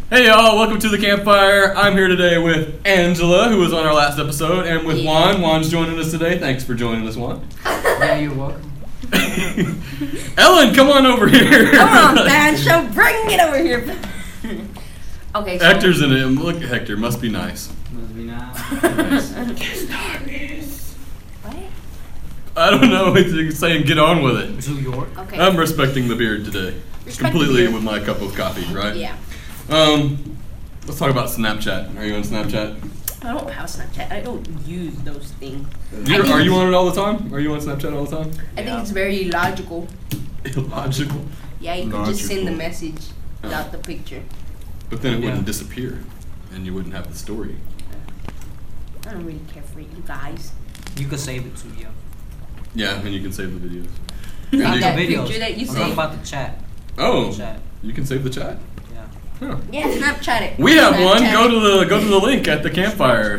Hey y'all, welcome to the campfire. I'm here today with Angela, who was on our last episode, and with Juan. Juan's joining us today. Thanks for joining us, Juan. Yeah, you're welcome. Ellen, come on over here. Come on, man, show, bring it over here. Okay, so Hector's in it. Look at Hector, must be nice. Must be nice. What? I don't know, he's saying get on with it. New York. Okay. I'm respecting the beard today. Respect Completely the beard. with my cup of coffee, right? Yeah. Let's talk about Snapchat. Are you on Snapchat? I don't have Snapchat. I don't use those things. Are you on it all the time? Are you on Snapchat all the time? I think it's very illogical. Illogical. Yeah, you could just send the Logical. message without the picture. But then it wouldn't Yeah. disappear, and you wouldn't have the story. I don't really care for you guys. You could save it too, yeah. Yeah, and you can save the videos. Not you- that videos. picture that you I'm talking saved. about the chat. Oh, Chat. you can save the chat. Yeah. Huh. Yeah, Snapchat it. We have one. Snapchat Go it. to the link at the campfire.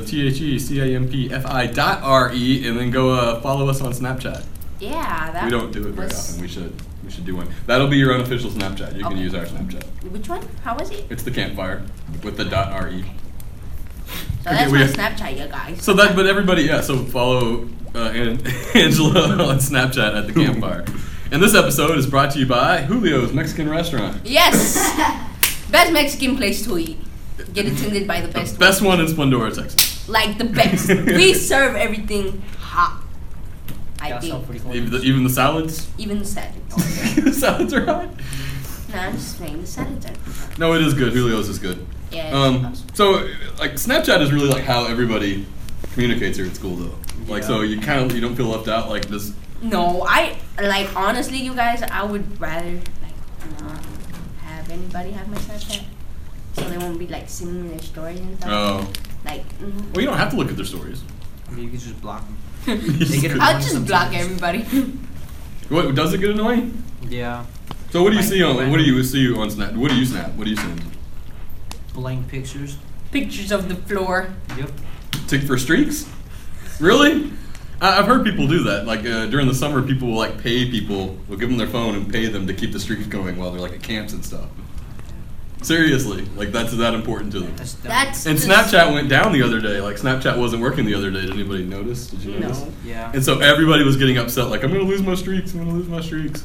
THECAMPFI.RE, and then go follow us on Snapchat. Yeah, that We don't do it very was- often. We should do one. That'll be your unofficial Snapchat. You can Okay. use our Snapchat. Which one? How was it? It's the campfire with the .RE. So Okay, that's we my have- Snapchat, you guys. So that, but everybody, yeah. So follow Angela on Snapchat at the campfire. And this episode is brought to you by Julio's Mexican Restaurant. Yes! Best Mexican place to eat. Get attended by the best Best one in Splendora, Texas. Like the best. We serve everything hot. I Yeah, so think. pretty cool. Even the salads. Even the salads. The salads are hot. No, I'm just saying the salads are hot. No, it is good. Julio's is good. Yeah. it's awesome. So like Snapchat is really like how everybody communicates here at school, though. Like, Yeah. so you you don't feel left out. Like this. No, I like honestly, you guys. I would rather like not have anybody have my Snapchat, so they won't be like sending me their stories and stuff. Oh. Like, Well, you don't have to look at their stories. I mean, you could just block them. Just- get it. I'll annoying just block sometimes. everybody. What does it get annoying? Yeah. So what do you Like, see on? when- What do you see on Snap? What do you snap? What do you send? Blank pictures. Pictures of the floor. Yep. Tick for streaks? Really? I've heard people do that. Like during the summer, people will like pay people, will give them their phone and pay them to keep the streaks going while they're like at camps and stuff. Seriously, like that's that important to them. That's dumb. That's And just- Snapchat went down the other day. Like Snapchat wasn't working the other day. Did anybody notice? Did you notice? No. Yeah. And so everybody was getting upset. Like I'm gonna lose my streaks. I'm gonna lose my streaks.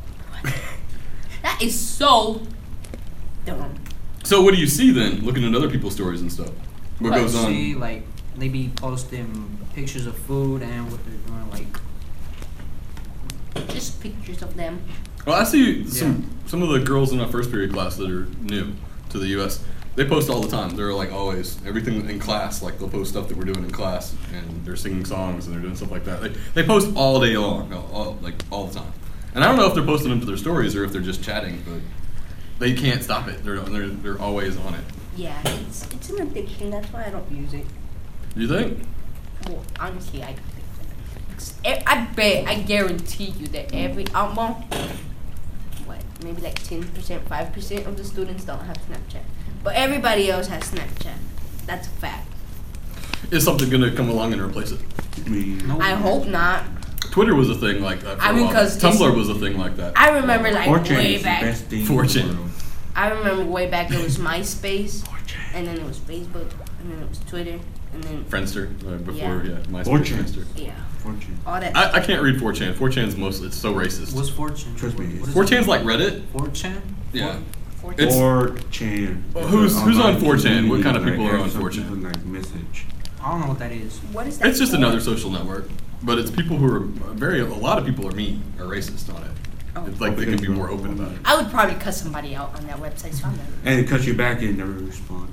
That is so dumb. So what do you see then? Looking at other people's stories and stuff. What What? goes on? See, like, they be posting pictures of food and what they're doing, like, Just pictures of them. Well, I see some of the girls in my first period class that are new to the U.S. They post all the time. They're like always everything in class. Like they'll post stuff that we're doing in class, and they're singing songs and they're doing stuff like that. They post all day long, all the time. And I don't know if they're posting them to their stories or if they're just chatting, but they can't stop it. They're always on it. Yeah, it's an addiction. That's why I don't use it. You think? Well, honestly, I bet, I guarantee you that every well, what, maybe like 10%, 5% of the students don't have Snapchat, but everybody else has Snapchat. That's a fact. Is something gonna come along and replace it? no. I hope not. Twitter was a thing like that. For I a mean, while. 'cause Tumblr was a thing like that. I remember like 4chan way is the back. best thing. 4chan. in the world. I remember way back it was MySpace, 4chan. and then it was Facebook, and then it was Twitter, and then Friendster before, Yeah. MySpace, 4chan. Friendster. yeah, 4chan. all that. I can't read 4chan. 4chan's mostly, it's so racist. What's fortune? Trust me, What is 4chan's like Reddit. it? 4chan? Yeah. Fortune. It's- 4chan. Well, It's who's an on online 4chan? What community kind of where people are on some 4chan? people, like message. I don't know what that is. What is that? It's just for? another social network, but it's people who are a lot of people are mean or racist on it. Oh. It's like they can be more open about it. I would probably cut somebody out on that website, so I'm never. And it cuts you back and never respond.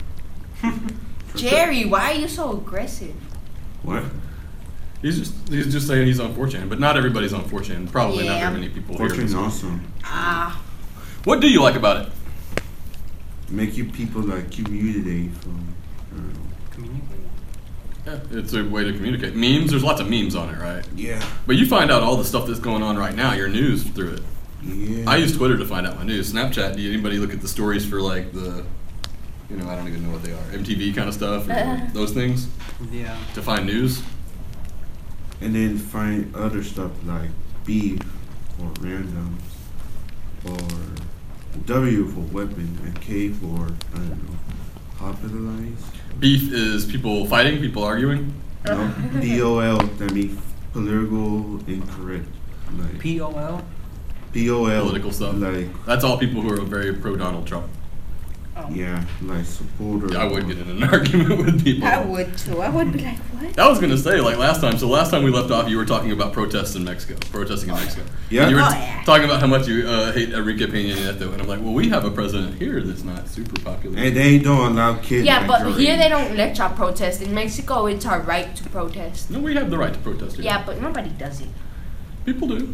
Jerry, why are you so aggressive? What? He's just saying he's on 4chan, but not everybody's on 4chan. Probably not Yeah. very many people here. 4chan's awesome. Ah, What do you like about it? Make you people like community from. I don't know. Communicate. Yeah, it's a way to communicate. Memes, there's lots of memes on it, right? Yeah. But you find out all the stuff that's going on right now, your news through it. Yeah. I use Twitter to find out my news. Snapchat, do anybody look at the stories for like the, I don't even know what they are, MTV kind of stuff, or those things Yeah. to find news? And then find other stuff like beef or randoms or W for weapon and K for, I don't know, popularize. Beef is people fighting, people arguing. No, POL, that means political incorrect. Like POL? POL. Political stuff. Like, That's all people who are very pro Donald Trump. Oh. yeah, like supporter. Yeah, I would get in an argument with people. I would too. I would be like, what? I was gonna say, like last time. So last time we left off, you were talking about protests in Mexico, protesting in Mexico. Yeah. And you were Oh, yeah. talking about how much you hate Enrique Peña Nieto, and I'm like, well, we have a president here that's not super popular. And they don't allow kids. Yeah, like but your here age. they don't let y'all protest. In Mexico, it's our right to protest. No, we have the right to protest here. Yeah, but nobody does it. People do.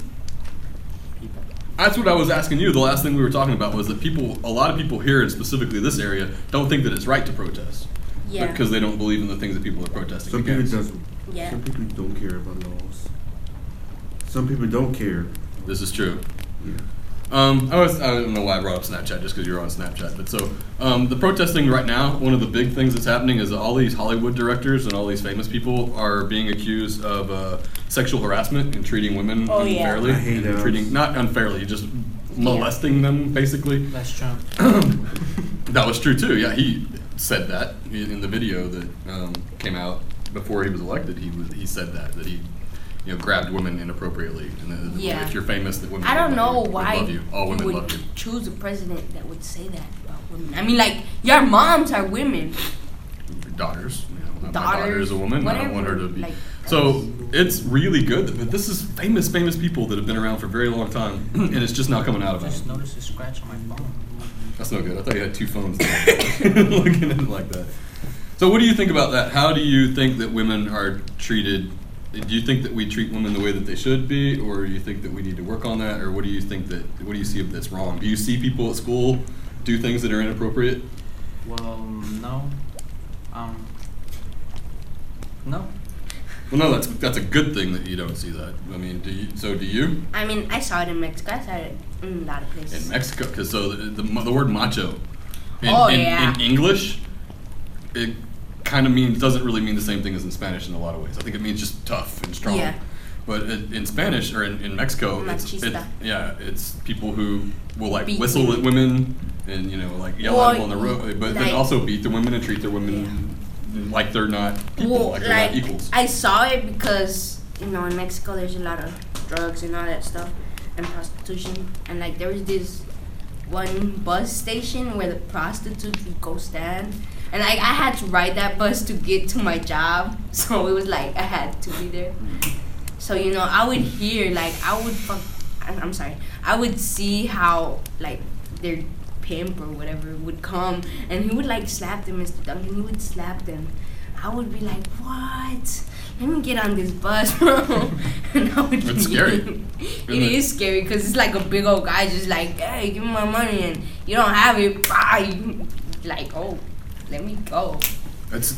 That's what I was asking you. The last thing we were talking about was that a lot of people here, and specifically this area, don't think that it's right to protest. Yeah. Because they don't believe in the things that people are protesting Some people against. doesn't. Yeah. Some people don't care about laws. Some people don't care. This is true. Yeah. I don't know why I brought up Snapchat, just because you're on Snapchat. But so, the protesting right now, one of the big things that's happening is that all these Hollywood directors and all these famous people are being accused of sexual harassment and treating women Oh, yeah. unfairly. I hate and those. treating, not unfairly, just molesting them, basically. That's Trump. That was true, too. Yeah, he said that in the video that came out before he was elected. He said that he grabbed women inappropriately. And that Yeah. if you're famous, that women I don't would know love you, would why love you. All women would love you. choose a president that would say that about women. I mean, like, your moms are women. Daughters. My Daughters, daughter is a woman. I don't want her to whatever, be. like, So it's really good that this is famous people that have been around for a very long time, and it's just now coming out about Just it. noticed a scratch on my phone. That's no good. I thought you had two phones looking at it like that. So what do you think about that? How do you think that women are treated? Do you think that we treat women the way that they should be, or do you think that we need to work on that, or what do you see that's wrong? Do you see people at school do things that are inappropriate? Well, no. No. Well, no, that's a good thing that you don't see that. I mean, do you? I mean, I saw it in Mexico. I saw it in a lot of places. In Mexico, because so the word macho in English, it kind of doesn't really mean the same thing as in Spanish in a lot of ways. I think it means just tough and strong. Yeah. But in Spanish or in Mexico, Machista. it's people who will like Beat whistle women. at women and like yell Well, at them on the road, but then like- also beat the women and treat their women like they're not people, like they're not equals. I saw it because in Mexico there's a lot of drugs and all that stuff and prostitution, and like there was this one bus station where the prostitutes would go stand, and like I had to ride that bus to get to my job, so it was like I had to be there. So I would hear I would see how like their pimp or whatever would come and he would like slap them, Mr. Duncan. He would slap them. I would be like, what? Let me get on this bus, bro. And I would It's scary. It is scary because it's like a big old guy just like, hey, give me my money, and you don't have it. Bah, you like, oh, let me go. That's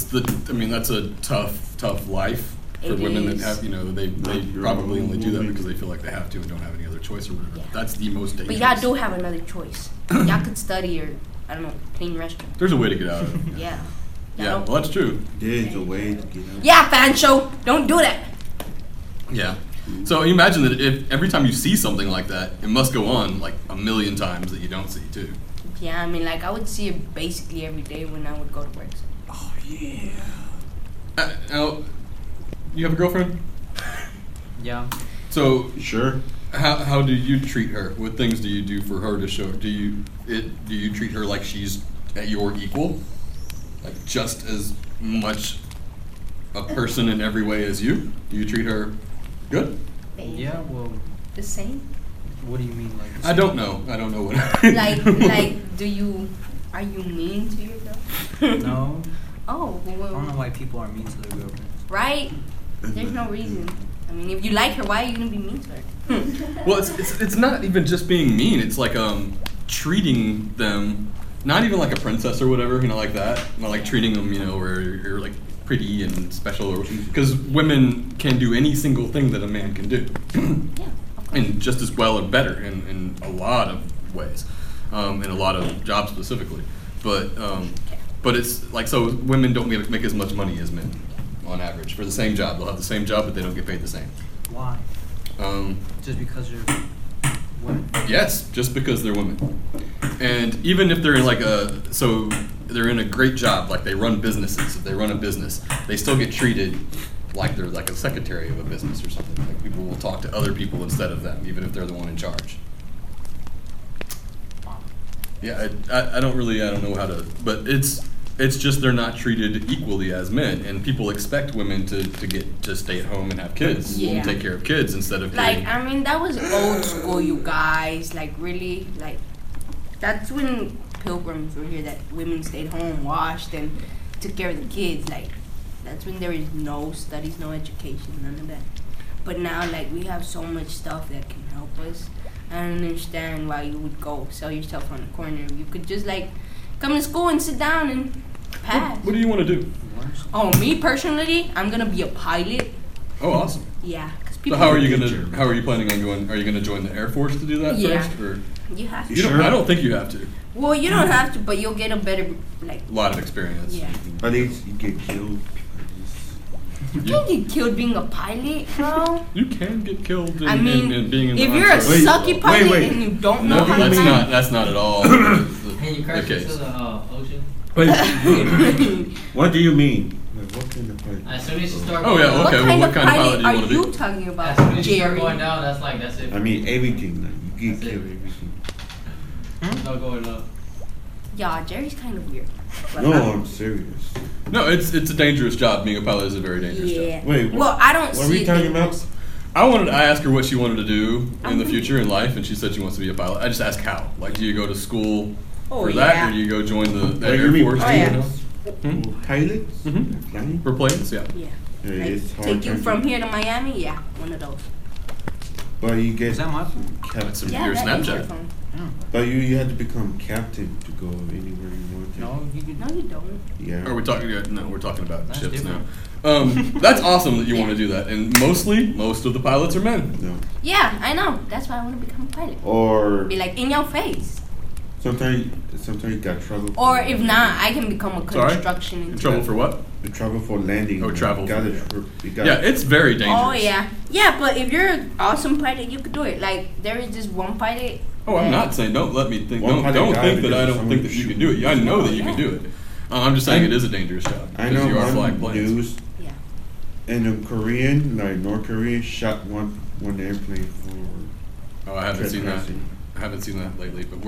a tough life for It women is. that have they You're probably only do that moving. because they feel like they have to and don't have any other choice or whatever. Yeah. That's the most But dangerous. y'all do have another choice. Y'all could study or I don't know, clean restroom. There's a way to get out of it. Yeah. Yeah, Y'all well don't- that's true. There's a way to get out. Yeah, Fancho, don't do that. Yeah. So you imagine that if every time you see something like that, it must go on like a million times that you don't see too. Yeah, I mean, like I would see it basically every day when I would go to work. Oh yeah. Now, you have a girlfriend? Yeah. So Sure. how do you treat her? What things do you do for her to show? Do you treat her like she's at your equal, like just as much a person in every way as you? Do you treat her good? Yeah, well, The same? what do you mean? Like, I don't know what. Like are you mean to your girl? No. Oh, I don't know well, why people are mean to their girlfriends. right? There's no reason. I mean, if you like her, why are you gonna be mean to her? Well, it's not even just being mean. It's like treating them not even like a princess or whatever, like that. Not like treating them, where you're like pretty and special, or because women can do any single thing that a man can do, Yeah. Of course. and just as well or better in a lot of ways, in a lot of jobs specifically. But it's like so women don't make as much money as men on average for the same job. They'll have the same job, but they don't get paid the same. Why? Just because you're women? Yes, just because they're women. And even if they're in like they're in a great job, like they run businesses, if they run a business, they still get treated like they're like a secretary of a business or something. Like people will talk to other people instead of them, even if they're the one in charge. Yeah, I don't know how to, but it's just they're not treated equally as men, and people expect women to stay at home and have kids Yeah. and take care of kids instead of Like, getting, I mean, that was old school, you guys. Like, really, like, that's when pilgrims were here, that women stayed home, washed, and took care of the kids. Like, that's when there is no studies, no education, none of that. But now, like, we have so much stuff that can help us. I don't understand why you would go sell yourself on the corner. You could just, like, come to school and sit down and pass. what do you want to do? Oh, me personally, I'm gonna be a pilot. Oh, awesome. Yeah, because So people. how are you planning on going? Are you gonna join the Air Force to do that Yeah. first, or You have to. you don't? Sure. I don't think you have to. Well, you don't have to, but you'll get a better, like, A lot of experience. yeah. At least you get killed. You can't get killed being a pilot, bro. You can get killed in, I mean, in being in the if armed you're a forces. sucky pilot wait. and you don't No, know how that's to not. That's not at all Hey, you the crashed into case. the ocean. Wait, what do you mean? Like, what kind of pilot? As soon as you start Oh, going yeah, down, okay, well, what kind of pilot do you are wanna be? you talking as about, soon as you start Jerry? going down, that's it. I mean, everything. Like, you get That's it. killed, everything. There's no going up. Yeah, Jerry's kind of weird. But No, I'm- I'm serious. No, it's a dangerous job. Being a pilot is a very dangerous job. yeah. Wait, Well, I don't what see are we it talking about? dangerous. I asked her what she wanted to do in the I'm- future in life, and she said she wants to be a pilot. I just asked how. Like, do you go to school Oh, for that, yeah. or do you go join the What do Air you mean, Force? Oh, yeah. pilots? Hmm? Pilots? Mhm. Flying? For planes, yeah. Yeah. Yeah, Like, it's hard take you trying from to- here to Miami? Yeah, one of those. But you get Is that my phone? That's captain. Yeah, your that is your Snapchat. phone. But you have to become captain to go anywhere you want to. No, you can. No, you don't. Yeah. Are we talking? No, we're talking about That's ships different. now. That's awesome that you Yeah. want to do that, and most of the pilots are men. No. Yeah, I know. That's why I want to become a pilot. Or Be like in your face. sometimes you got trouble. Or if not, I can become a Sorry? construction In engineer. trouble for what? The trouble for landing. Oh, travel You gotta, for- you gotta, Yeah, it's very dangerous. Oh yeah, yeah. But if you're an awesome pilot, you could do it. Like there is this one pilot. Oh, I'm that- not saying. Don't let me think. One Don't pilot died think that I because don't think that you can do it. Yeah, I know that you can do it. I'm just saying it is a dangerous job. I because know you are flying one planes. news. Yeah. And a Korean, like North Korea, shot one airplane for Oh, I haven't seen that. trespassing. I haven't seen that lately. But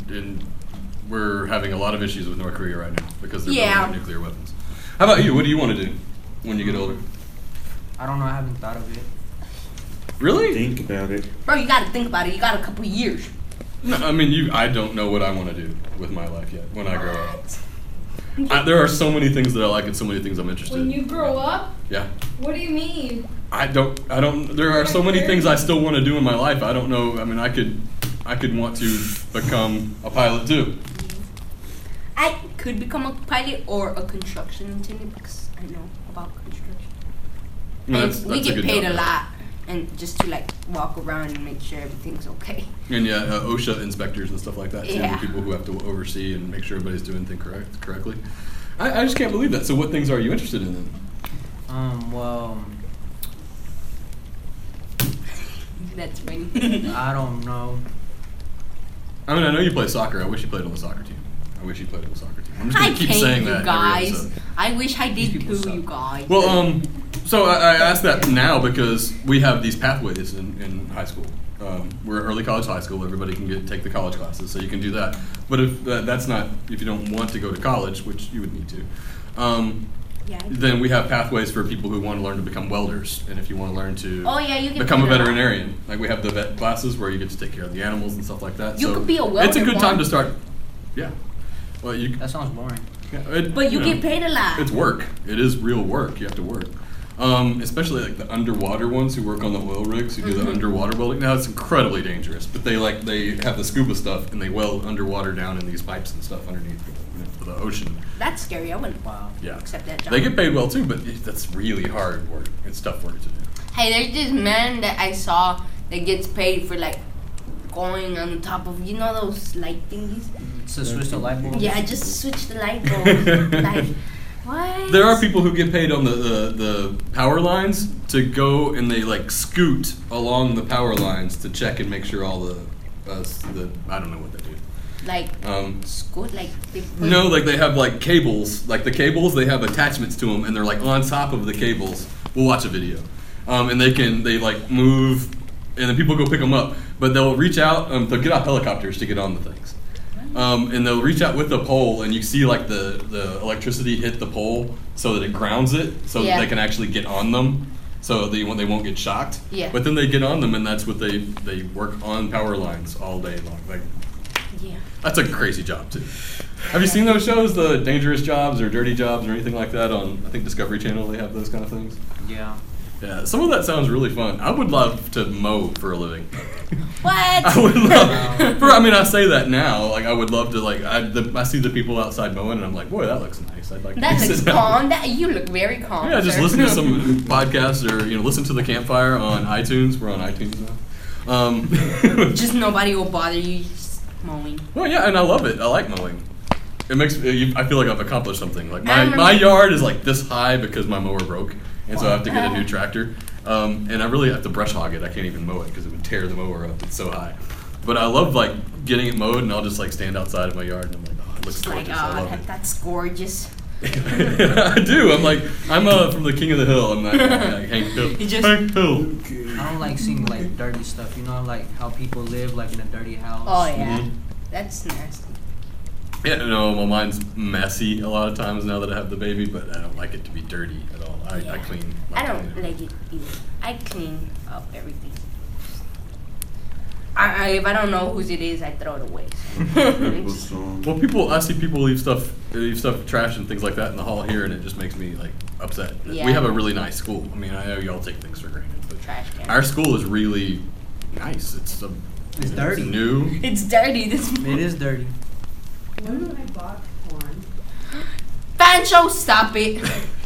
we're having a lot of issues with North Korea right now because they're Yeah. building nuclear weapons. How about you? What do you want to do when you get older? I don't know. I haven't thought of it. Really? Think about it. Bro, you gotta think about it. You got a couple years. No, I mean, I don't know what I want to do with my life yet when I grow up. There are so many things that I like and so many things I'm interested When in. you grow up? Yeah. What do you mean? I don't, there are so many things I still want to do in my life. I don't know, I mean, I could want to become a pilot too. I could become a pilot or a construction engineer because I know about construction. No, And that's we a get good paid job. a lot, and just to like walk around and make sure everything's okay. And yeah, OSHA inspectors and stuff like that too. Yeah. People who have to oversee and make sure everybody's doing things correctly. I just can't believe that. So what things are you interested in then? Well, That's funny. I don't know. I mean, I know you play soccer. I wish you played on the soccer team. I wish you played on the soccer team. I'm just I gonna keep can't, saying you that. guys. Every episode. I wish I These did people too, suck. you guys. Well, so I asked that now because we have these pathways in high school. We're early college high school. Everybody can take the college classes, so you can do that. But if that's not, if you don't want to go to college, which you would need to, yeah. then we have pathways for people who want to learn to become welders, and if you want to learn to Oh yeah, you can become a veterinarian, like we have the vet classes where you get to take care of the animals and stuff like that. You so could be a It's a welder, good time Juan. to start. Yeah. Well, you. That sounds boring. But you know, get paid a lot. It's work. It is real work. You have to work. Especially like the underwater ones who work on the oil rigs who do the underwater welding. Now it's incredibly dangerous, but they have the scuba stuff and they weld underwater down in these pipes and stuff underneath the ocean. That's scary. I wouldn't Wow. Yeah. accept that job. They get paid well too, but that's really hard work. It's tough work to do. Hey, there's this man that I saw that gets paid for like going on top of those light thingies. So switch the light bulb. Yeah, just switch the light bulb. Like what? There are people who get paid on the power lines to go and they like scoot along the power lines to check and make sure all the I don't know what they do. Like school, like they put No, like they have like cables. Like the cables, they have attachments to them, and they're like on top of the cables. We'll watch a video, and they like move, and then people go pick them up. But they'll reach out. They'll get out helicopters to get on the things, and they'll reach out with the pole, and you see like the electricity hit the pole so that it grounds it, so that they can actually get on them. So they won't get shocked. Yeah. But then they get on them, and that's what they work on power lines all day long. Like, yeah. that's a crazy job too. Have you seen those shows, the Dangerous Jobs or Dirty Jobs or anything like that on, I think, Discovery Channel? They have those kind of things. Yeah. Yeah, some of that sounds really fun. I would love to mow for a living. What? I would love. I mean, I say that now. Like, I would love to. Like, I see the people outside mowing, and I'm like, boy, that looks nice. I'd like. That to looks sit down. calm. That you look very calm. Yeah, just sir. listen to some podcasts or listen to the Campfire on iTunes. We're on iTunes now. Just nobody will bother you. Just mowing. Well, yeah, and I love it. I like mowing. It makes I feel like I've accomplished something. Like I my remember- yard is like this high because my mower broke, and so I have to get a new tractor. And I really have to brush hog it. I can't even mow it because it would tear the mower up. It's so high. But I love like getting it mowed, and I'll just like stand outside of my yard, and I'm like, oh, it looks It's like, gorgeous. I love it. that's gorgeous. I do. I'm from the King of the Hill. I'm like Hank Hill. You just- Hank Hill. I don't like seeing like dirty stuff. You know, like how people live like in a dirty house. Oh yeah, Mhm. that's nasty. Yeah, no, well, mine's messy a lot of times now that I have the baby, but I don't like it to be dirty at all. I clean. I don't clean it. like it either. I clean up everything. If I don't know whose it is, I throw it away. Purple song. Well, I see people leave stuff, trash and things like that in the hall here, and it just makes me like upset. Yeah. We have a really nice school. I mean, I know y'all take things for granted, but Trash can. our school is really nice. It's dirty. new. It's dirty. This It is dirty. When I bought porn. Fancho, stop it.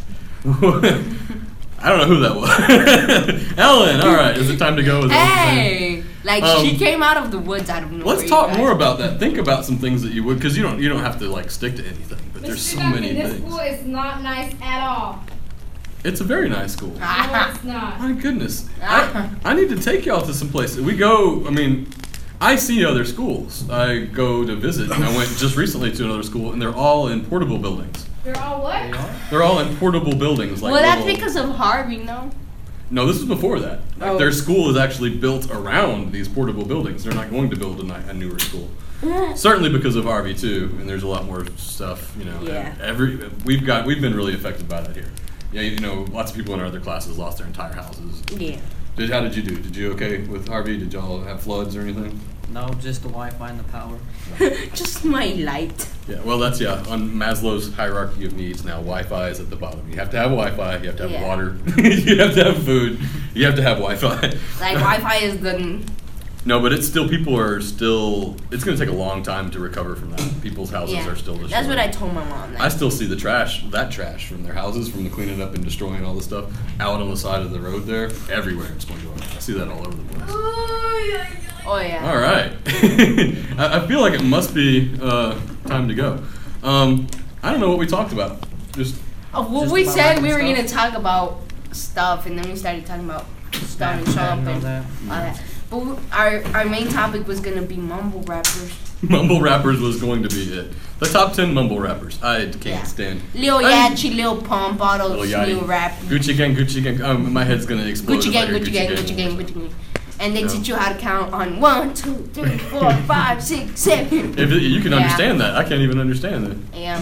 I don't know who that was. Ellen, all right, is it time to go? Is that what you're saying? Hey, like Um, she came out of the woods out of nowhere. Let's talk you more guys. about that. Think about some things that you would, because you don't have to like stick to anything. But there's so many This things. school is not nice at all. It's a very nice school. No, it's not. My goodness. I need to take y'all to some places. We go, I mean, I see other schools. I go to visit, and I went just recently to another school, and they're all in portable buildings. They're all what? They are? They're all in portable buildings. Like Well, that's little- because of Harvey, no? No, this is before that. Like, Oh. their school is actually built around these portable buildings. They're not going to build a newer school. Certainly because of Harvey too, and there's a lot more stuff. Yeah. We've been really affected by that here. Yeah, lots of people in our other classes lost their entire houses. Yeah. How did you do? Did you okay with Harvey? Did y'all have floods or anything? No, just the Wi-Fi and the power. Just my light. Yeah, well, that's on Maslow's hierarchy of needs now. Wi-Fi is at the bottom. You have to have Wi-Fi. You have to have Yeah. water. You have to have food. You have to have Wi-Fi. Like Wi-Fi is the. No, but it's going to take a long time to recover from that. People's houses Yeah. are still destroyed. That's what I told my mom. Like, I still see that trash from their houses, from the cleaning up and destroying all the stuff out on the side of the road there, everywhere in Spongebob. I see that all over the place. oh yeah. All right. I feel like it must be time to go. I don't know what we talked about. Just Well, Just we about said random we were stuff? gonna talk about stuff, and then we started talking about stuff and Snapchat shop and all and that. all that. But our main topic was gonna be mumble rappers. mumble rappers was going to be it. The top 10 mumble rappers. I can't Yeah. stand. Lil Yachty, Lil Pump, all those Lil Yachty. new rap. Gucci gang. My head's gonna explode. Gucci if I gang, hear Gucci gang, Gucci gang, Gucci gang. And they Yeah. teach you how to count on 1, 2, 3, 4, 5, 6, 7. If you can Yeah. understand that, I can't even understand that. Yeah.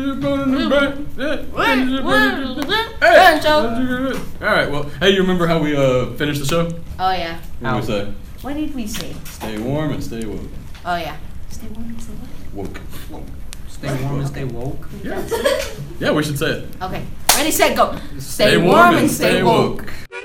All right. Well, hey, you remember how we finished the show? Oh yeah. What did we say? What did we say? Stay warm and stay woke. Oh yeah. Stay warm and stay Woke. woke. Stay warm and stay woke. Yeah. Yeah, we should say it. Okay. Ready, set, go. Stay warm and stay woke.